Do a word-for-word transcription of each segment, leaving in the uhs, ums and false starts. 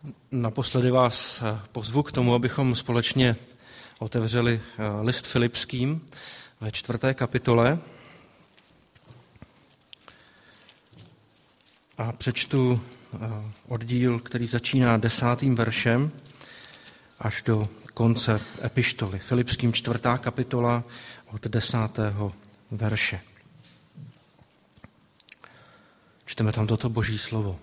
Naposledy vás pozvu k tomu, abychom společně otevřeli list Filipským ve čtvrté kapitole a přečtu oddíl, který začíná desátým veršem až do konce epištoly. Filipským čtvrtá kapitola od desátého verše. Čteme tam toto boží slovo.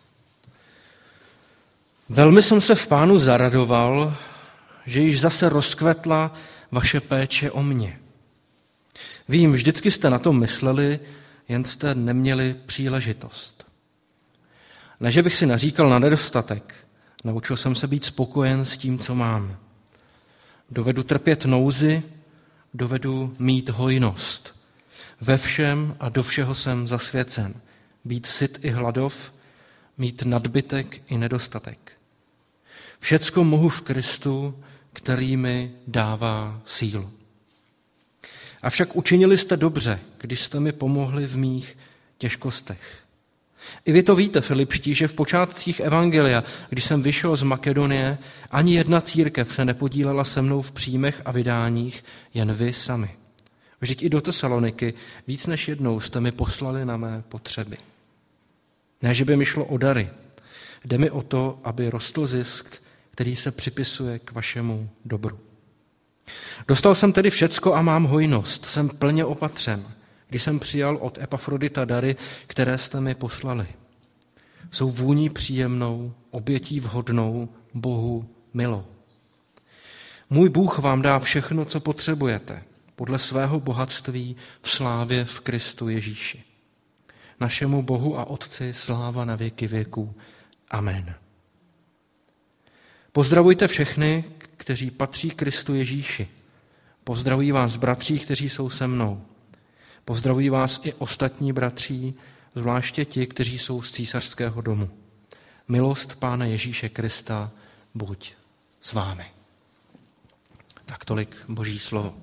Velmi jsem se v Pánu zaradoval, že již zase rozkvetla vaše péče o mě. Vím, vždycky jste na to mysleli, jen jste neměli příležitost. Ne, že bych si naříkal na nedostatek, naučil jsem se být spokojen s tím, co mám. Dovedu trpět nouzi, dovedu mít hojnost. Ve všem a do všeho jsem zasvěcen. Být syt i hladov, mít nadbytek i nedostatek. Všecko mohu v Kristu, který mi dává sílu. Avšak učinili jste dobře, když jste mi pomohli v mých těžkostech. I vy to víte, Filipští, že v počátcích evangelia, když jsem vyšel z Makedonie, ani jedna církev se nepodílela se mnou v příjmech a vydáních, jen vy sami. Vždyť i do Tesaloniky víc než jednou jste mi poslali na mé potřeby. Ne, že by mi šlo o dary. Jde mi o to, aby rostl zisk, který se připisuje k vašemu dobru. Dostal jsem tedy všecko a mám hojnost. Jsem plně opatřen, když jsem přijal od Epafrodita dary, které jste mi poslali. Jsou vůní příjemnou, obětí vhodnou, Bohu milou. Můj Bůh vám dá všechno, co potřebujete, podle svého bohatství v slávě v Kristu Ježíši. Našemu Bohu a Otci sláva na věky věků. Amen. Pozdravujte všechny, kteří patří Kristu Ježíši. Pozdravují vás bratří, kteří jsou se mnou. Pozdravují vás i ostatní bratří, zvláště ti, kteří jsou z císařského domu. Milost Pána Ježíše Krista buď s vámi. Tak tolik Boží slovo.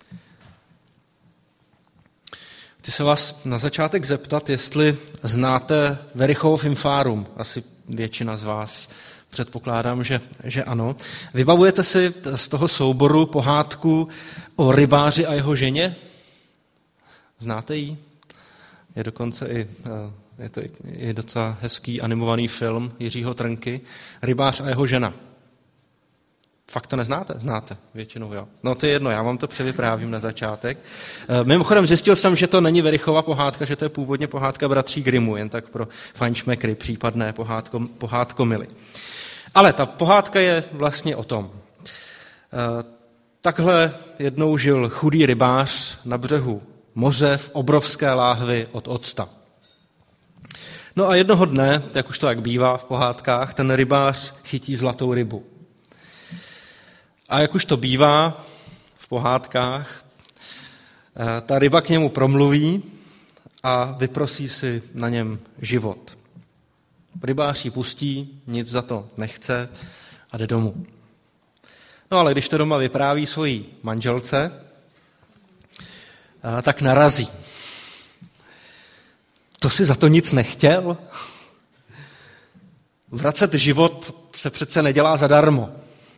Chci se vás na začátek zeptat, jestli znáte Werichovo Fimfárum. Asi většina z vás, předpokládám, že, že ano. Vybavujete si z toho souboru pohádku o rybáři a jeho ženě? Znáte ji? Je dokonce i, je to i docela hezký animovaný film Jiřího Trnky. Rybář a jeho žena. Fakt to neznáte? Znáte, většinou jo. No to je jedno, já vám to převyprávím na začátek. Mimochodem zjistil jsem, že to není Werichova pohádka, že to je původně pohádka bratří Grimmů, jen tak pro fajnšmekry, případné pohádko, pohádkomily. Ale ta pohádka je vlastně o tom. Takhle jednou žil chudý rybář na břehu moře v obrovské láhvi od octa. No a jednoho dne, jak už to jak bývá v pohádkách, ten rybář chytí zlatou rybu. A jak už to bývá v pohádkách, ta ryba k němu promluví a vyprosí si na něm život. Rybář ji pustí, nic za to nechce a jde domů. No ale když to doma vypráví svojí manželce, tak narazí. To si za to nic nechtěl? Vracet život se přece nedělá zadarmo.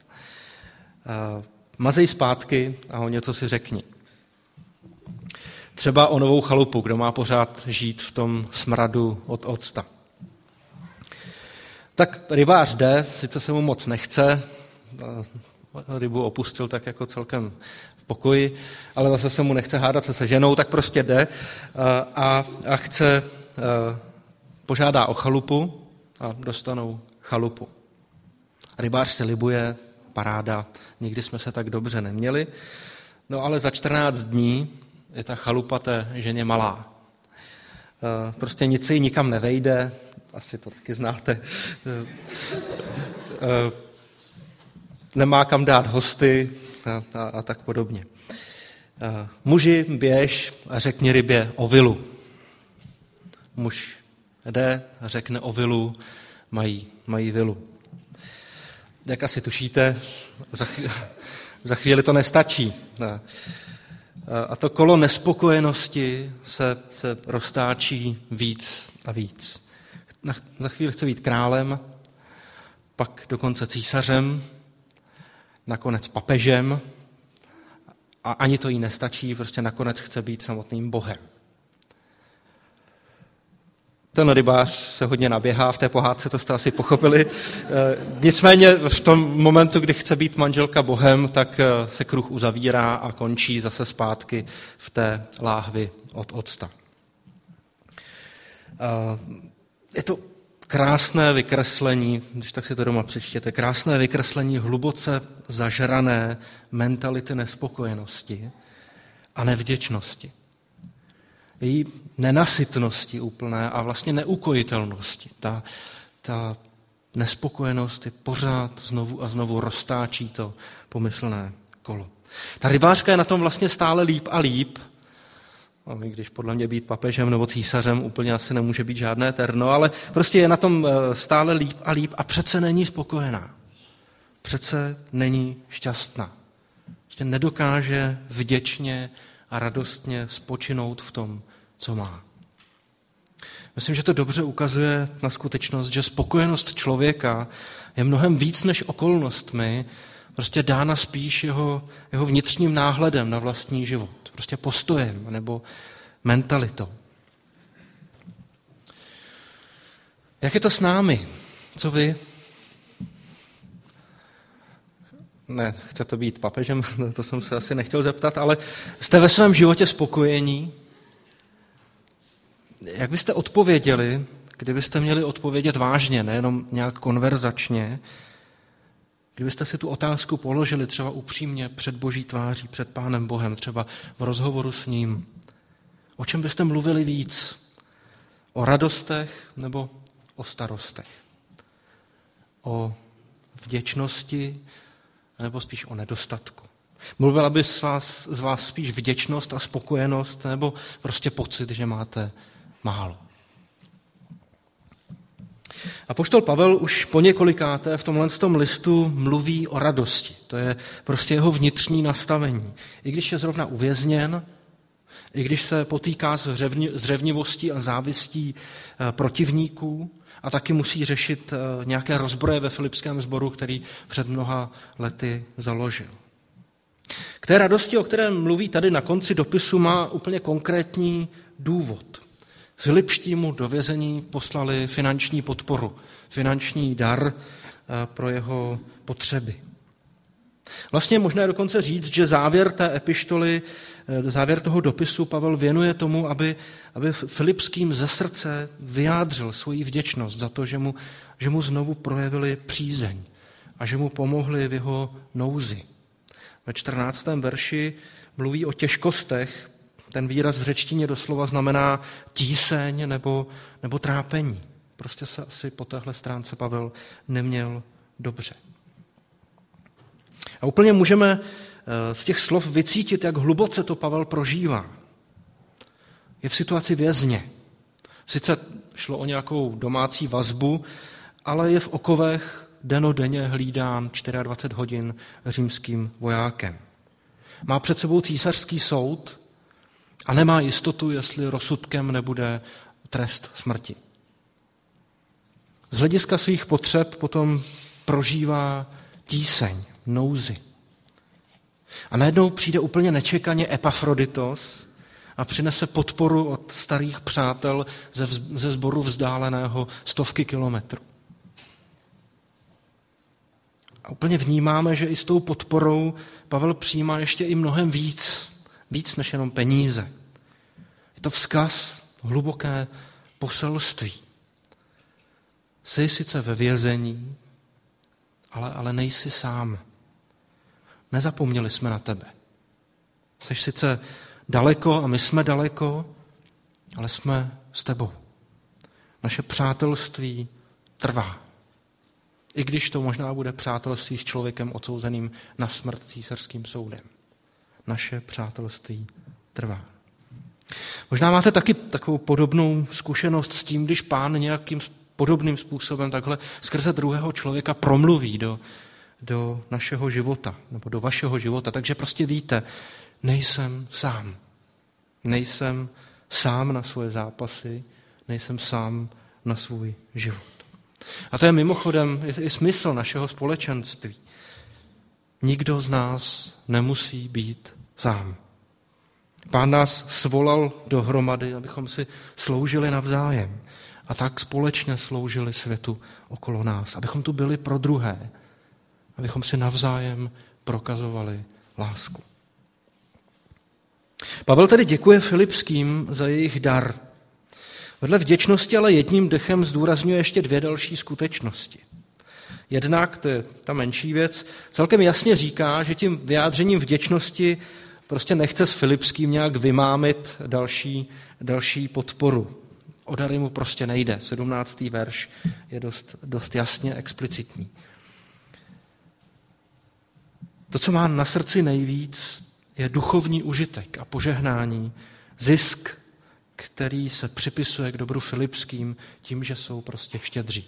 Mazej zpátky a o něco si řekni. Třeba o novou chalupu, kdo má pořád žít v tom smradu od octa. Tak rybář jde, sice se mu moc nechce, rybu opustil tak jako celkem v pokoji, ale zase se mu nechce hádat se se ženou, tak prostě jde a, a chce, požádá o chalupu a dostanou chalupu. Rybář si libuje, paráda, nikdy jsme se tak dobře neměli, no ale za čtrnáct dní je ta chalupa té ženě malá. Prostě nic se jí nikam nevejde, asi to taky znáte. Nemá kam dát hosty a, a, a tak podobně. Muži, běž a řekni rybě o vilu. Muž jde a řekne o vilu, mají, mají vilu. Jak asi tušíte, za chvíli, za chvíli to nestačí. A to kolo nespokojenosti se, se roztáčí víc a víc. Za chvíli chce být králem, pak dokonce císařem, nakonec papežem a ani to jí nestačí, prostě nakonec chce být samotným Bohem. Ten rybář se hodně naběhá v té pohádce, to jste asi pochopili. Nicméně v tom momentu, kdy chce být manželka Bohem, tak se kruh uzavírá a končí zase zpátky v té láhvi od octa. Je to krásné vykreslení, když tak si to doma přečtěte, krásné vykreslení hluboce zažrané mentality nespokojenosti a nevděčnosti. Její nenasytnosti úplné a vlastně neukojitelnosti. Ta, ta nespokojenost je pořád znovu a znovu roztáčí to pomyslné kolo. Ta rybářka je na tom vlastně stále líp a líp, a když podle mě být papežem nebo císařem úplně asi nemůže být žádné terno, ale prostě je na tom stále líp a líp a přece není spokojená. Přece není šťastná. Prostě nedokáže vděčně a radostně spočinout v tom, co má. Myslím, že to dobře ukazuje na skutečnost, že spokojenost člověka je mnohem víc než okolnostmi, prostě dána spíš jeho, jeho vnitřním náhledem na vlastní život, prostě postojem nebo mentalitou. Jak je to s námi? Co vy? Ne, chcete být papežem, to jsem se asi nechtěl zeptat, ale jste ve svém životě spokojení? Jak byste odpověděli, kdybyste měli odpovědět vážně, nejenom nějak konverzačně, kdybyste si tu otázku položili třeba upřímně před Boží tváří, před Pánem Bohem, třeba v rozhovoru s ním? O čem byste mluvili víc? O radostech nebo o starostech? O vděčnosti nebo spíš o nedostatku? Mluvila by z vás, z vás spíš vděčnost a spokojenost nebo prostě pocit, že máte málo? Apoštol Pavel už po několikáté v tomhle tom listu mluví o radosti. To je prostě jeho vnitřní nastavení. I když je zrovna uvězněn, i když se potýká s řevnivostí a závistí protivníků a taky musí řešit nějaké rozbroje ve filipském sboru, který před mnoha lety založil. K té radosti, o které mluví tady na konci dopisu, má úplně konkrétní důvod. Filipští mu do vězení poslali finanční podporu, finanční dar pro jeho potřeby. Vlastně je možné dokonce říct, že závěr té epištoly, závěr toho dopisu Pavel věnuje tomu, aby, aby Filipským ze srdce vyjádřil svoji vděčnost za to, že mu, že mu znovu projevili přízeň a že mu pomohli v jeho nouzi. Ve čtrnáctém verši mluví o těžkostech. Ten výraz v řečtině doslova znamená tíseň nebo, nebo trápení. Prostě se asi po téhle stránce Pavel neměl dobře. A úplně můžeme z těch slov vycítit, jak hluboce to Pavel prožívá. Je v situaci vězně. Sice šlo o nějakou domácí vazbu, ale je v okovech dennodenně hlídán dvacet čtyři hodin římským vojákem. Má před sebou císařský soud a nemá jistotu, jestli rozsudkem nebude trest smrti. Z hlediska svých potřeb potom prožívá tíseň, nouzi. A najednou přijde úplně nečekaně Epafroditos a přinese podporu od starých přátel ze, ze sboru vzdáleného stovky kilometrů. A úplně vnímáme, že i s tou podporou Pavel přijímá ještě i mnohem víc, víc než jenom peníze. Je to vzkaz, hluboké poselství. Jsi sice ve vězení, ale, ale nejsi sám. Nezapomněli jsme na tebe. Jsi sice daleko a my jsme daleko, ale jsme s tebou. Naše přátelství trvá. I když to možná bude přátelství s člověkem odsouzeným na smrt císařským soudem. Naše přátelství trvá. Možná máte taky takovou podobnou zkušenost s tím, když Pán nějakým podobným způsobem takhle skrze druhého člověka promluví do, do našeho života, nebo do vašeho života. Takže prostě víte, nejsem sám. Nejsem sám na svoje zápasy, nejsem sám na svůj život. A to je mimochodem i smysl našeho společenství. Nikdo z nás nemusí být sám. Pán nás svolal dohromady, abychom si sloužili navzájem a tak společně sloužili světu okolo nás, abychom tu byli pro druhé, abychom si navzájem prokazovali lásku. Pavel tedy děkuje Filipským za jejich dar. Vedle vděčnosti ale jedním dechem zdůrazňuje ještě dvě další skutečnosti. Jednak, to je ta menší věc, celkem jasně říká, že tím vyjádřením vděčnosti prostě nechce s Filipským nějak vymámit další, další podporu. O dary mu prostě nejde. sedmnáctý verš je dost, dost jasně explicitní. To, co má na srdci nejvíc, je duchovní užitek a požehnání, zisk, který se připisuje k dobru Filipským tím, že jsou prostě štědří.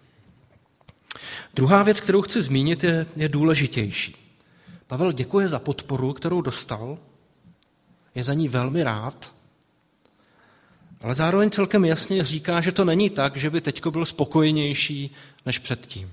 Druhá věc, kterou chci zmínit, je, je důležitější. Pavel děkuje za podporu, kterou dostal, je za ní velmi rád, ale zároveň celkem jasně říká, že to není tak, že by teďko byl spokojenější než předtím.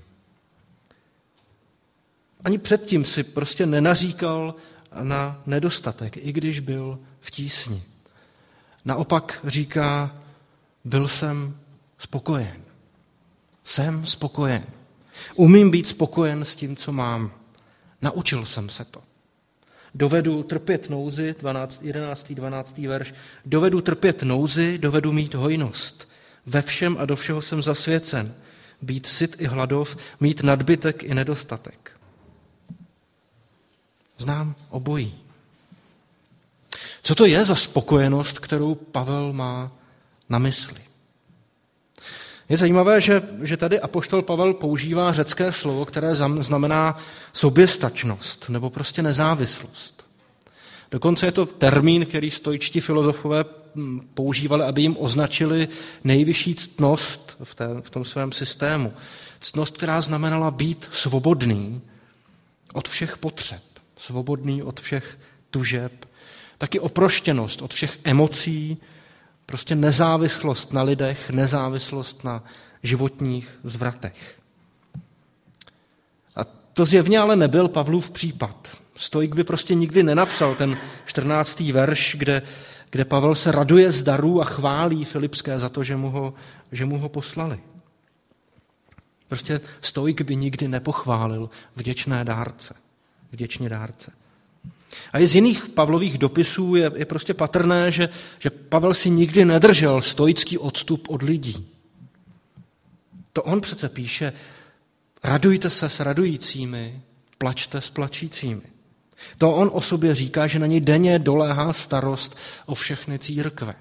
Ani předtím si prostě nenaříkal na nedostatek, i když byl v tísni. Naopak říká, byl jsem spokojen. Jsem spokojen. Umím být spokojen s tím, co mám. Naučil jsem se to. Dovedu trpět nouzi, jedenáctý dvanáctý verš, dovedu trpět nouzi, dovedu mít hojnost. Ve všem a do všeho jsem zasvěcen. Být syt i hladov, mít nadbytek i nedostatek. Znám obojí. Co to je za spokojenost, kterou Pavel má na mysli? Je zajímavé, že, že tady apoštol Pavel používá řecké slovo, které znamená soběstačnost nebo prostě nezávislost. Dokonce je to termín, který stoičtí filozofové používali, aby jim označili nejvyšší ctnost v, té, v tom svém systému. Ctnost, která znamenala být svobodný od všech potřeb, svobodný od všech tužeb, taky oproštěnost od všech emocí, prostě nezávislost na lidech, nezávislost na životních zvratech. A to zjevně ale nebyl Pavlův případ. Stoik by prostě nikdy nenapsal ten čtrnáctý verš, kde, kde Pavel se raduje z darů a chválí Filipské za to, že mu ho, že mu ho poslali. Prostě stoik by nikdy nepochválil vděčné dárce, vděčně dárce. A i z jiných Pavlových dopisů je, je prostě patrné, že, že Pavel si nikdy nedržel stoický odstup od lidí. To on přece píše, radujte se s radujícími, plačte s plačícími. To on o sobě říká, že na něj denně doléhá starost o všechny církve.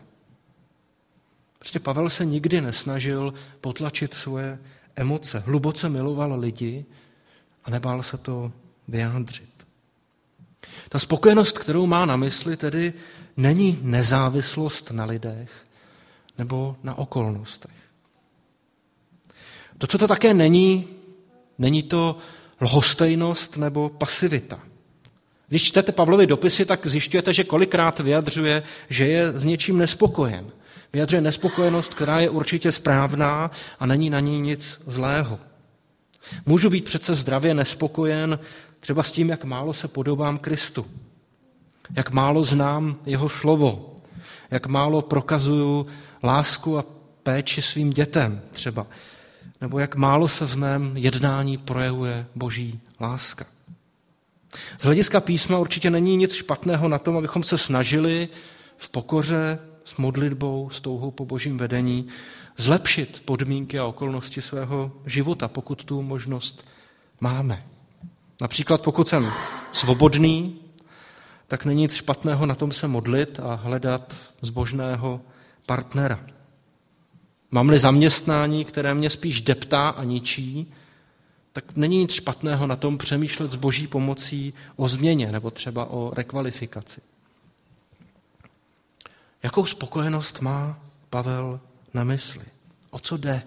Prostě Pavel se nikdy nesnažil potlačit svoje emoce. Hluboce miloval lidi a nebál se to vyjádřit. Ta spokojenost, kterou má na mysli, tedy není nezávislost na lidech nebo na okolnostech. To, co to také není, není to lhostejnost nebo pasivita. Když čtete Pavlovy dopisy, tak zjišťujete, že kolikrát vyjadřuje, že je s něčím nespokojen. Vyjadřuje nespokojenost, která je určitě správná a není na ní nic zlého. Můžu být přece zdravě nespokojen třeba s tím, jak málo se podobám Kristu, jak málo znám jeho slovo, jak málo prokazuju lásku a péči svým dětem třeba, nebo jak málo se v mém jednání projevuje boží láska. Z hlediska písma určitě není nic špatného na tom, abychom se snažili v pokoře, s modlitbou, s touhou po božím vedení zlepšit podmínky a okolnosti svého života, pokud tu možnost máme. Například pokud jsem svobodný, tak není nic špatného na tom se modlit a hledat zbožného partnera. Mám-li zaměstnání, které mě spíš deptá a ničí, tak není nic špatného na tom přemýšlet s boží pomocí o změně nebo třeba o rekvalifikaci. Jakou spokojenost má Pavel na mysli? O co jde?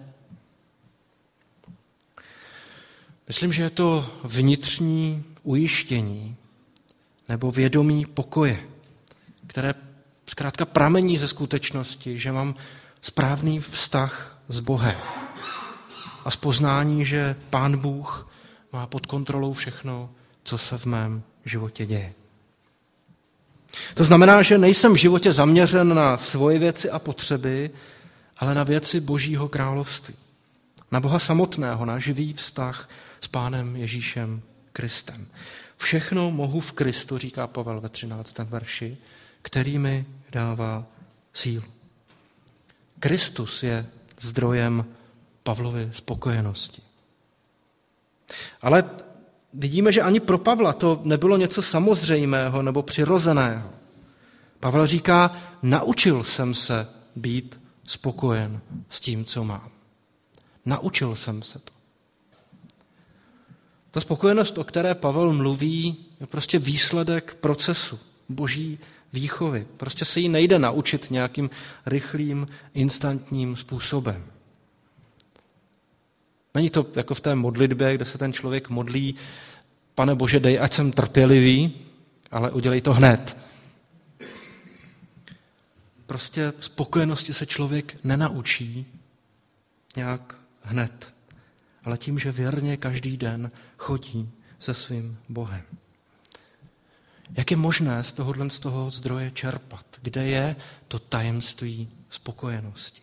Myslím, že je to vnitřní ujištění nebo vědomí pokoje, které zkrátka pramení ze skutečnosti, že mám správný vztah s Bohem. a z poznání, že Pán Bůh má pod kontrolou všechno, co se v mém životě děje. To znamená, že nejsem v životě zaměřen na svoje věci a potřeby, ale na věci Božího království. Na Boha samotného, na živý vztah s Pánem Ježíšem Kristem. Všechno mohu v Kristu, říká Pavel ve třináctém verši, který mi dává sílu. Kristus je zdrojem Pavlovy spokojenosti. Ale vidíme, že ani pro Pavla to nebylo něco samozřejmého nebo přirozeného. Pavel říká, naučil jsem se být spokojen s tím, co mám. Naučil jsem se to. Ta spokojenost, o které Pavel mluví, je prostě výsledek procesu Boží výchovy. Prostě se jí nejde naučit nějakým rychlým, instantním způsobem. Není to jako v té modlitbě, kde se ten člověk modlí, Pane Bože, dej, ať jsem trpělivý, ale udělej to hned. Prostě spokojenosti se člověk nenaučí nějak hned, ale tím, že věrně každý den chodí se svým Bohem. Jak je možné z tohohle z toho zdroje čerpat? Kde je to tajemství spokojenosti?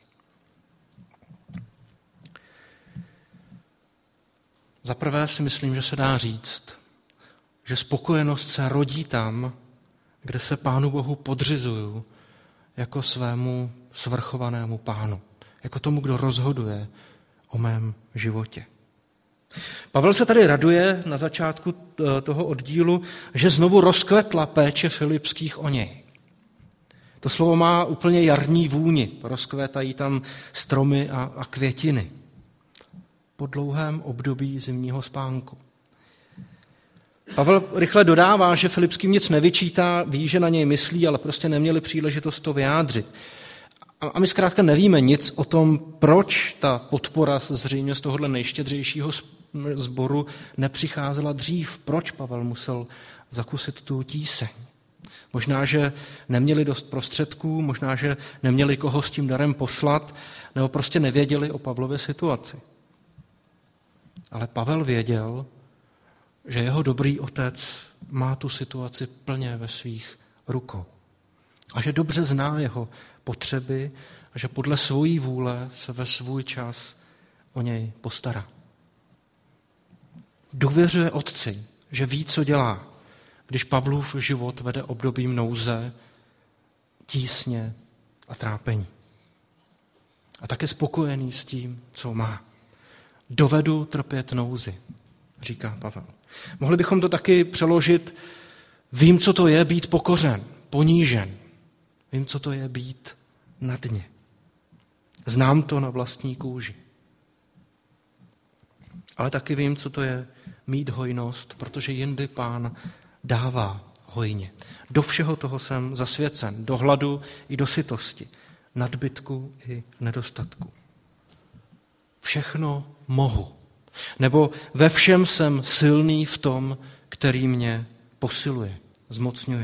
Za prvé si myslím, že se dá říct, že spokojenost se rodí tam, kde se Pánu Bohu podřizuju jako svému svrchovanému Pánu, jako tomu, kdo rozhoduje o mém životě. Pavel se tady raduje na začátku toho oddílu, že znovu rozkvetla péče Filipských o něj. To slovo má úplně jarní vůni, rozkvétají tam stromy a, a květiny po dlouhém období zimního spánku. Pavel rychle dodává, že Filipským nic nevyčítá, ví, že na něj myslí, ale prostě neměli příležitost to vyjádřit. A my zkrátka nevíme nic o tom, proč ta podpora zřejmě z tohohle nejštědřejšího sboru nepřicházela dřív, proč Pavel musel zakusit tu tíseň. Možná, že neměli dost prostředků, možná, že neměli koho s tím darem poslat, nebo prostě nevěděli o Pavlově situaci. Ale Pavel věděl, že jeho dobrý otec má tu situaci plně ve svých rukou. A že dobře zná jeho potřeby a že podle svojí vůle se ve svůj čas o něj postará. Důvěřuje otci, že ví, co dělá, když Pavlův život vede obdobím nouze, tísně a trápení. A také spokojený s tím, co má. Dovedu trpět nouzi, říká Pavel. Mohli bychom to taky přeložit, vím, co to je být pokořen, ponížen. Vím, co to je být na dně. Znám to na vlastní kůži. Ale taky vím, co to je mít hojnost, protože jindy Pán dává hojně. Do všeho toho jsem zasvěcen, do hladu i do sytosti, nadbytku i nedostatku. Všechno mohu. Nebo ve všem jsem silný v tom, který mě posiluje, zmocňuje.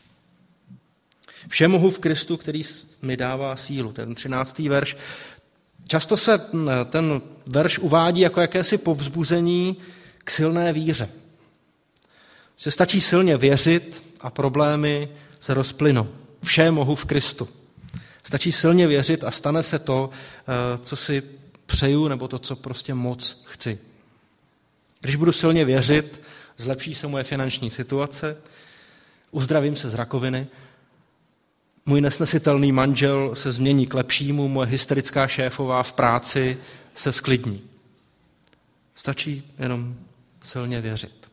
Vše mohu v Kristu, který mi dává sílu. Ten třináctý verš. Často se ten verš uvádí jako jakési povzbuzení k silné víře. Že stačí silně věřit a problémy se rozplynou. Vše mohu v Kristu. Stačí silně věřit a stane se to, co si přeju, nebo to, co prostě moc chci. Když budu silně věřit, zlepší se moje finanční situace, uzdravím se z rakoviny, můj nesnesitelný manžel se změní k lepšímu, moje hysterická šéfová v práci se sklidní. Stačí jenom silně věřit.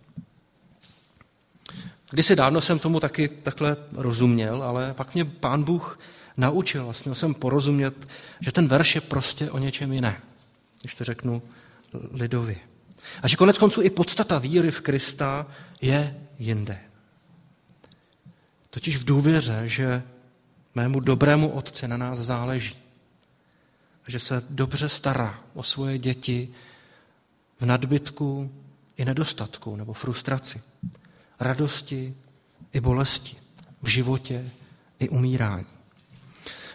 Kdysi dávno jsem tomu taky takhle rozuměl, ale pak mě Pán Bůh naučil, vlastně jsem porozumět, že ten verš je prostě o něčem jiné, když to řeknu lidově. A že konec konců i podstata víry v Krista je jinde. Totiž v důvěře, že mému dobrému otci na nás záleží. Že se dobře stará o svoje děti v nadbytku i nedostatku nebo frustraci, radosti i bolesti, v životě i umírání.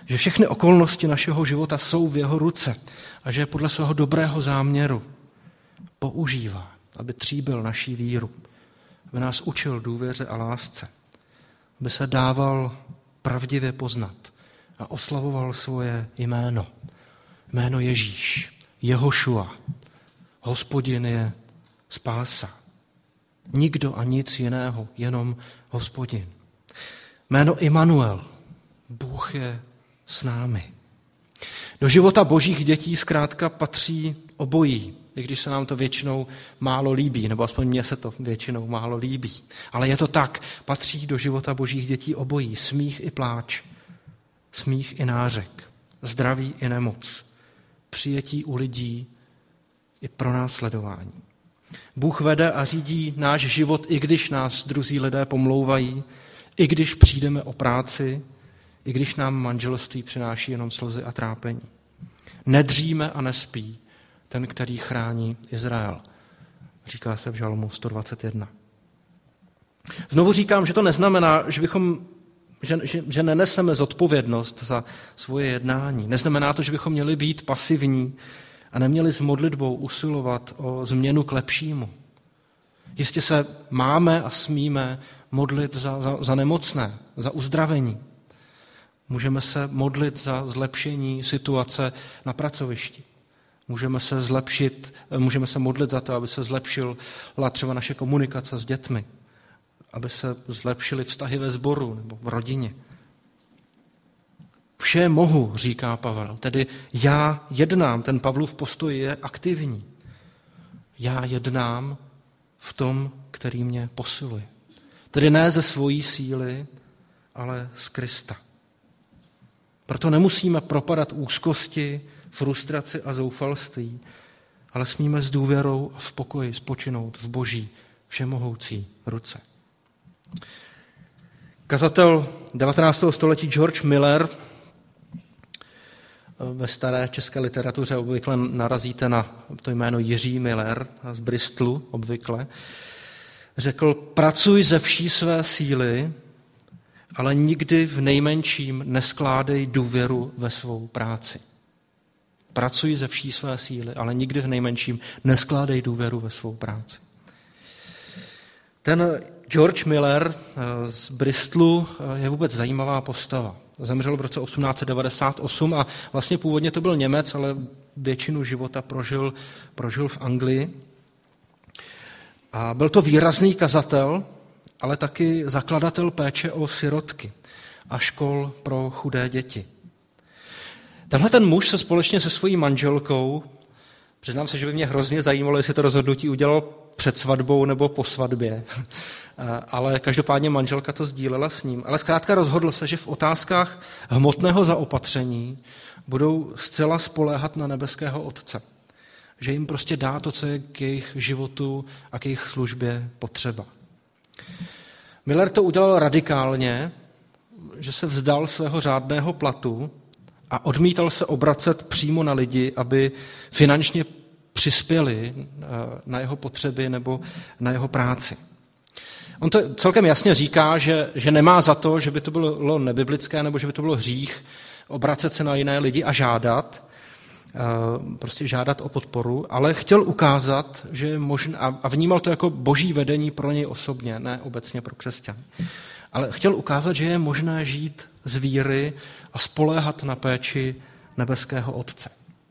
že všechny okolnosti našeho života jsou v jeho ruce a že podle svého dobrého záměru používá, aby tříbil naší víru, aby nás učil důvěře a lásce, aby se dával pravdivě poznat a oslavoval svoje jméno. Jméno Ježíš, Jehošua. Hospodin je spása. Nikdo a nic jiného, jenom Hospodin. Jméno Immanuel. Bůh je s námi. Do života božích dětí zkrátka patří obojí, i když se nám to většinou málo líbí, nebo aspoň mně se to většinou málo líbí. Ale je to tak, patří do života božích dětí obojí, smích i pláč, smích i nářek, zdraví i nemoc, přijetí u lidí i pronásledování. Bůh vede a řídí náš život, i když nás druzí lidé pomlouvají, i když přijdeme o práci, i když nám manželství přináší jenom slzy a trápení. Nedříme a nespí ten, který chrání Izrael. Říká se v Žalmu sto dvacet jedna. Znovu říkám, že to neznamená, že bychom Že, že, že neneseme zodpovědnost za svoje jednání. Neznamená to, že bychom měli být pasivní a neměli s modlitbou usilovat o změnu k lepšímu. Jistě se máme a smíme modlit za, za, za nemocné, za uzdravení. Můžeme se modlit za zlepšení situace na pracovišti. Můžeme se zlepšit, můžeme se modlit za to, aby se zlepšila třeba naše komunikace s dětmi, aby se zlepšily vztahy ve sboru nebo v rodině. Vše mohu, říká Pavel, tedy já jednám, ten Pavlův postoj je aktivní. Já jednám v tom, který mě posiluje. Tedy ne ze svojí síly, ale z Krista. Proto nemusíme propadat úzkosti, frustraci a zoufalství, ale smíme s důvěrou a v pokoji spočinout v Boží všemohoucí ruce. Kazatel devatenáctého století George Miller, ve staré české literatuře obvykle narazíte na to jméno Jiří Miller z Bristolu obvykle, řekl: pracuj ze vší své síly, ale nikdy v nejmenším neskládej důvěru ve svou práci. Pracuj ze vší své síly, ale nikdy v nejmenším neskládej důvěru ve svou práci. Ten George Miller z Bristolu je vůbec zajímavá postava. Zemřel v roce osmnáct set devadesát osm a vlastně původně to byl Němec, ale většinu života prožil, prožil v Anglii. A byl to výrazný kazatel, ale taky zakladatel péče o sirotky a škol pro chudé děti. Tenhle ten muž se společně se svojí manželkou, přiznám se, že by mě hrozně zajímalo, jestli to rozhodnutí udělal před svatbou nebo po svatbě, ale každopádně manželka to sdílela s ním. Ale zkrátka rozhodl se, že v otázkách hmotného zaopatření budou zcela spoléhat na nebeského Otce. Že jim prostě dá to, co je k jejich životu a k jejich službě potřeba. Miller to udělal radikálně, že se vzdal svého řádného platu a odmítal se obracet přímo na lidi, aby finančně přispěli na jeho potřeby nebo na jeho práci. On to celkem jasně říká, že, že nemá za to, že by to bylo nebiblické nebo že by to bylo hřích obracet se na jiné lidi a žádat, prostě žádat o podporu, ale chtěl ukázat, že je možné, a vnímal to jako boží vedení pro něj osobně, ne obecně pro křesťany, ale chtěl ukázat, že je možné žít z víry a spoléhat na péči nebeského Otce.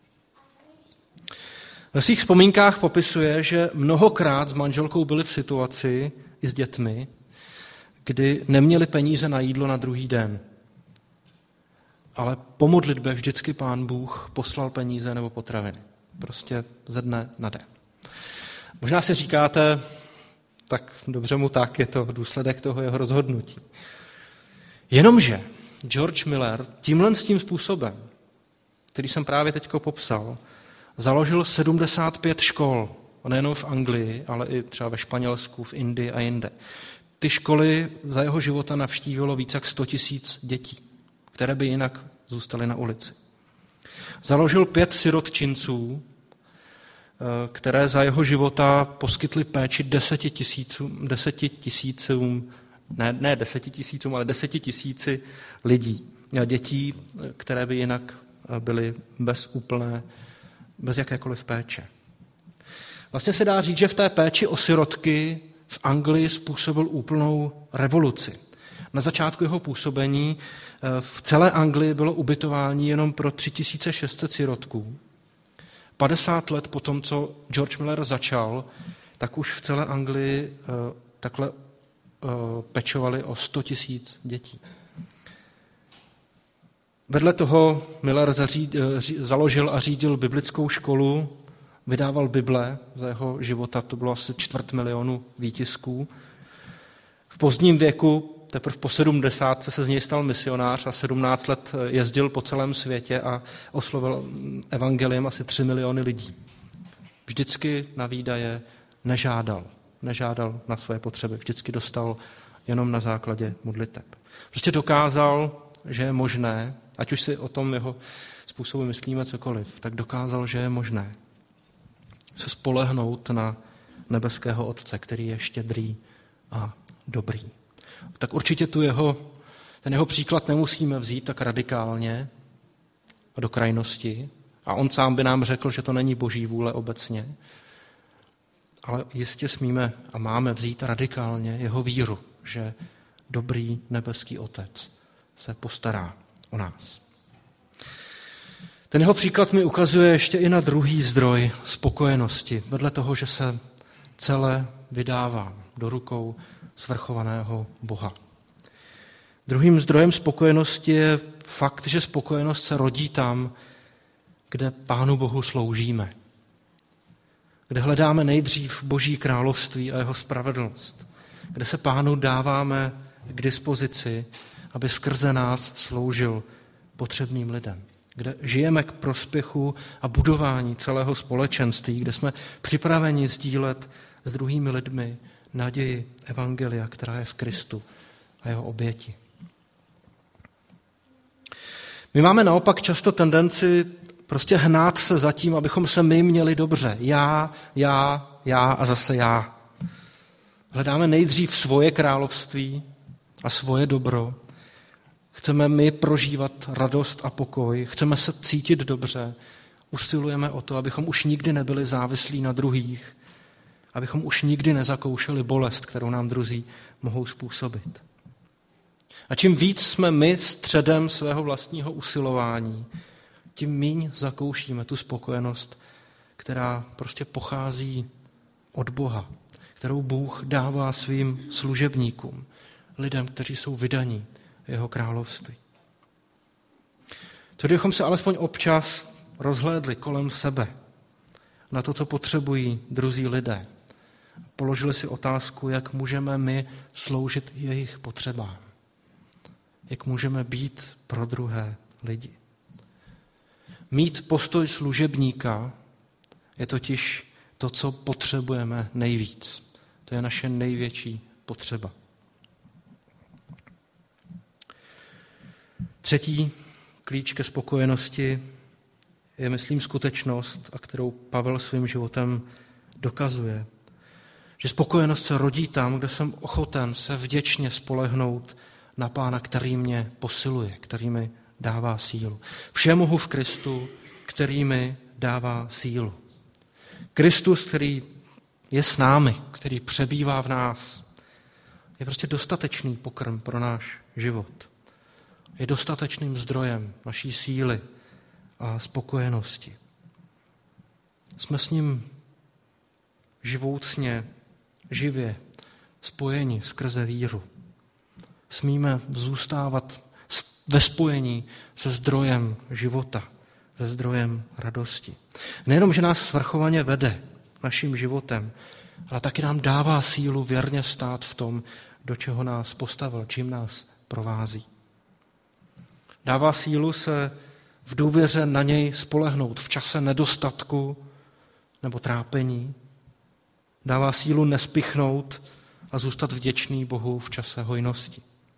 Ve svých vzpomínkách popisuje, že mnohokrát s manželkou byli v situaci i s dětmi, kdy neměli peníze na jídlo na druhý den. Ale po modlitbě vždycky Pán Bůh poslal peníze nebo potraviny. Prostě ze dne na den. Možná si říkáte, tak dobře mu tak, je to důsledek toho jeho rozhodnutí. Jenomže George Miller tímhle s tím způsobem, který jsem právě teďko popsal, založil sedmdesát pět škol, nejenom v Anglii, ale i třeba ve Španělsku, v Indii a jinde. Ty školy za jeho života navštívilo více jak sto tisíc dětí, které by jinak zůstaly na ulici. Založil pět sirotčinců, které za jeho života poskytly péči deseti tisícům, deseti tisícům ne, ne deseti tisícům, ale deseti tisíci lidí. dětí, které by jinak byly bez úplné, bez jakékoliv péče. Vlastně se dá říct, že v té péči o sirotky v Anglii způsobil úplnou revoluci. Na začátku jeho působení v celé Anglii bylo ubytování jenom pro tři tisíce šest set sirotků. padesát let po tom, co George Miller začal, tak už v celé Anglii takhle pečovali o sto tisíc dětí. Vedle toho Miller zaříd, založil a řídil biblickou školu, vydával Bible za jeho života, to bylo asi čtvrt milionu výtisků. V pozdním věku, teprve po sedmdesátce se z něj stal misionář a sedmnáct let jezdil po celém světě a oslovil evangeliem asi tři miliony lidí. Vždycky na výdaje nežádal, nežádal na své potřeby, vždycky dostal jenom na základě modliteb. Prostě dokázal, že je možné, ať už si o tom jeho způsobu myslíme cokoliv, tak dokázal, že je možné se spolehnout na nebeského Otce, který je štědrý a dobrý. Tak určitě tu jeho, ten jeho příklad nemusíme vzít tak radikálně a do krajnosti. A on sám by nám řekl, že to není boží vůle obecně. Ale jistě smíme a máme vzít radikálně jeho víru, že dobrý nebeský Otec se postará o nás. Ten jeho příklad mi ukazuje ještě i na druhý zdroj spokojenosti, vedle toho, že se celé vydává do rukou svrchovaného Boha. Druhým zdrojem spokojenosti je fakt, že spokojenost se rodí tam, kde Pánu Bohu sloužíme. Kde hledáme nejdřív Boží království a jeho spravedlnost. Kde se Pánu dáváme k dispozici, aby skrze nás sloužil potřebným lidem. Kde žijeme k prospěchu a budování celého společenství, kde jsme připraveni sdílet s druhými lidmi naději evangelia, která je v Kristu a jeho oběti. My máme naopak často tendenci prostě hnát se za tím, abychom se my měli dobře. Já, já, já a zase já. Hledáme nejdřív svoje království a svoje dobro. Chceme my prožívat radost a pokoj, chceme se cítit dobře, usilujeme o to, abychom už nikdy nebyli závislí na druhých, abychom už nikdy nezakoušeli bolest, kterou nám druzí mohou způsobit. A čím víc jsme my středem svého vlastního usilování, tím míň zakoušíme tu spokojenost, která prostě pochází od Boha, kterou Bůh dává svým služebníkům, lidem, kteří jsou vydaní jeho království. Co kdybychom se alespoň občas rozhlédli kolem sebe na to, co potřebují druzí lidé. Položili si otázku, jak můžeme my sloužit jejich potřebám. Jak můžeme být pro druhé lidi. Mít postoj služebníka je totiž to, co potřebujeme nejvíc. To je naše největší potřeba. Třetí klíč ke spokojenosti je, myslím, skutečnost, a kterou Pavel svým životem dokazuje. Že spokojenost se rodí tam, kde jsem ochoten se vděčně spolehnout na Pána, který mě posiluje, který mi dává sílu. Vše mohu v Kristu, který mi dává sílu. Kristus, který je s námi, který přebývá v nás, je prostě dostatečný pokrm pro náš život. Je dostatečným zdrojem naší síly a spokojenosti. Jsme s ním živoucně, živě spojeni skrze víru. Smíme zůstávat ve spojení se zdrojem života, se zdrojem radosti. Nejenom, že nás svrchovaně vede naším životem, ale taky nám dává sílu věrně stát v tom, do čeho nás postavil, čím nás provází. Dává sílu se v důvěře na něj spolehnout v čase nedostatku nebo trápení. Dává sílu nespichnout a zůstat vděčný Bohu v čase hojnosti.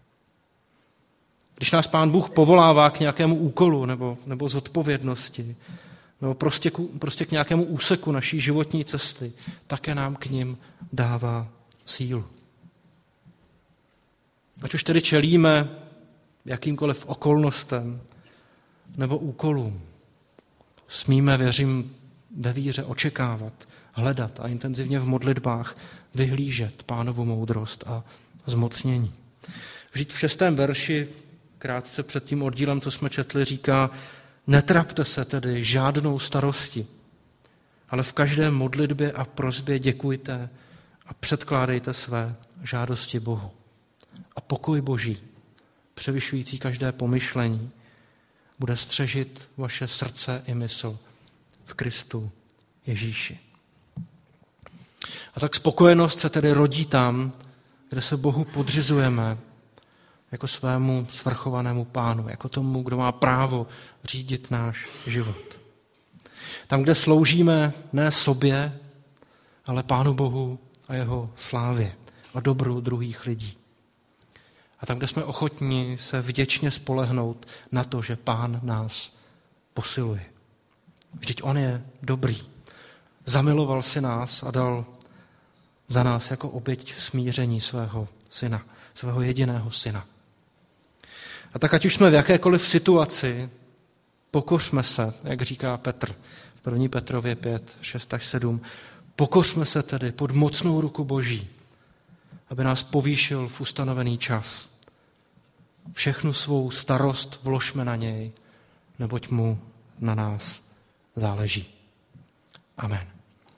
Když nás Pán Bůh povolává k nějakému úkolu nebo, nebo zodpovědnosti, nebo prostě k, prostě k nějakému úseku naší životní cesty, také nám k nim dává sílu. Ať už tedy čelíme jakýmkoliv okolnostem nebo úkolům. Smíme, věřím, ve víře očekávat, hledat a intenzivně v modlitbách vyhlížet Pánovu moudrost a zmocnění. Vždyť v šestém verši, krátce před tím oddílem, co jsme četli, říká: netrapte se tedy žádnou starosti, ale v každé modlitbě a prosbě děkujte a předkládejte své žádosti Bohu. A pokoj Boží, převyšující každé pomyšlení, bude střežit vaše srdce i mysl v Kristu Ježíši. A tak spokojenost se tedy rodí tam, kde se Bohu podřizujeme jako svému svrchovanému Pánu, jako tomu, kdo má právo řídit náš život. Tam, kde sloužíme ne sobě, ale Pánu Bohu a jeho slávě a dobru druhých lidí. A tam, kde jsme ochotní se vděčně spolehnout na to, že Pán nás posiluje. Vždyť on je dobrý. Zamiloval si nás a dal za nás jako oběť smíření svého syna, svého jediného syna. A tak ať už jsme v jakékoliv situaci, pokořme se, jak říká Petr v první Petrově pět, šest až sedm, pokořme se tedy pod mocnou ruku Boží, aby nás povýšil v ustanovený čas. Všechnu svou starost vložme na něj, neboť mu na nás záleží. Amen.